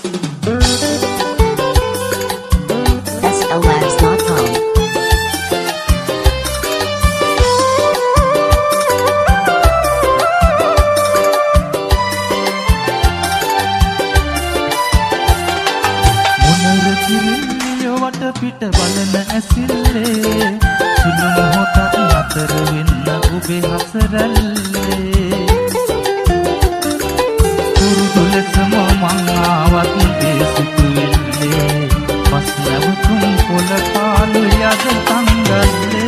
slabs.com. වට පිට බලන ඇසිල්ලේ සුළු මොහොතක් නතර වෙන්න ඔබේ හසරල්ලේ පුරුදු ලෙසම මං ආවත් ඒ සිතුවිල්ලේ පස් නැවතුම් පොළ පාළු යද තංගල්ලේ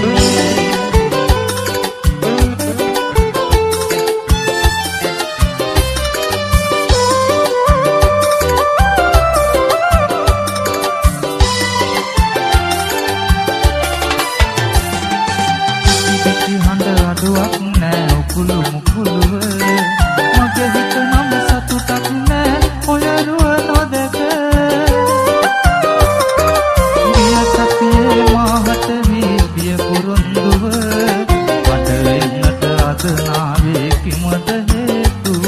මුකුළු මුකුළුව මගේ හිත නම් සතුටක් නෑ ඔය රුව නොදක ගිය සතියේ මාහට වී පිය පුරුන්දුව වට වෙන්නට අද නාවේ කිමද හේතුව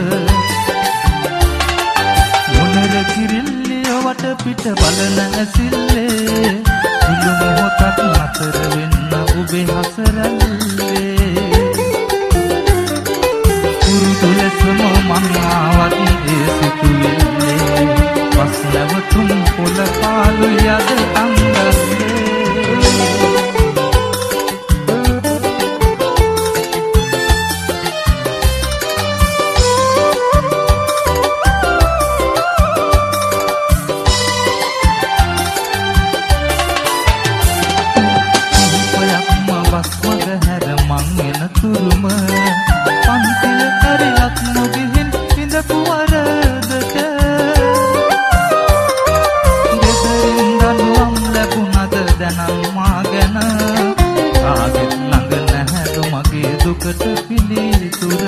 මොනර කිරිල්ලිය වට පිට බලන ඇසිල්ලේ සුළු මොහොතක් නතර වෙන්න ඔබේ හසරල්ලේ තුලසම මංගාවත් ඒ සිතුවිල්ලේ පස් නැවතුම් පොළ පාළු යද තංගල්ලේ ඔයක්ම බස් මග හැර මං එන තුරුම පන්තිල ඇරිලත් නොගිහින් ඉඳපු වරදට ගෙදරින් දඬුවම් ලැබුණද දැනන් මා ගැන කාගෙත් ළඟ නැහැද මගේ දුකට පිළිතුර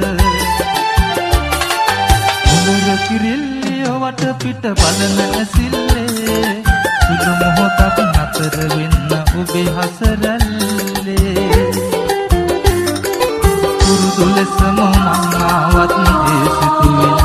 මුලර කිරිල්ලිය වට පිට බලන ඇසිල්ලේ සුළු මොහොතක් නතර වෙන්න ඔබේ හසරල්ලේ පුරුදු ලෙසම මං ආවත් ඒ සිතුවිල්ලේ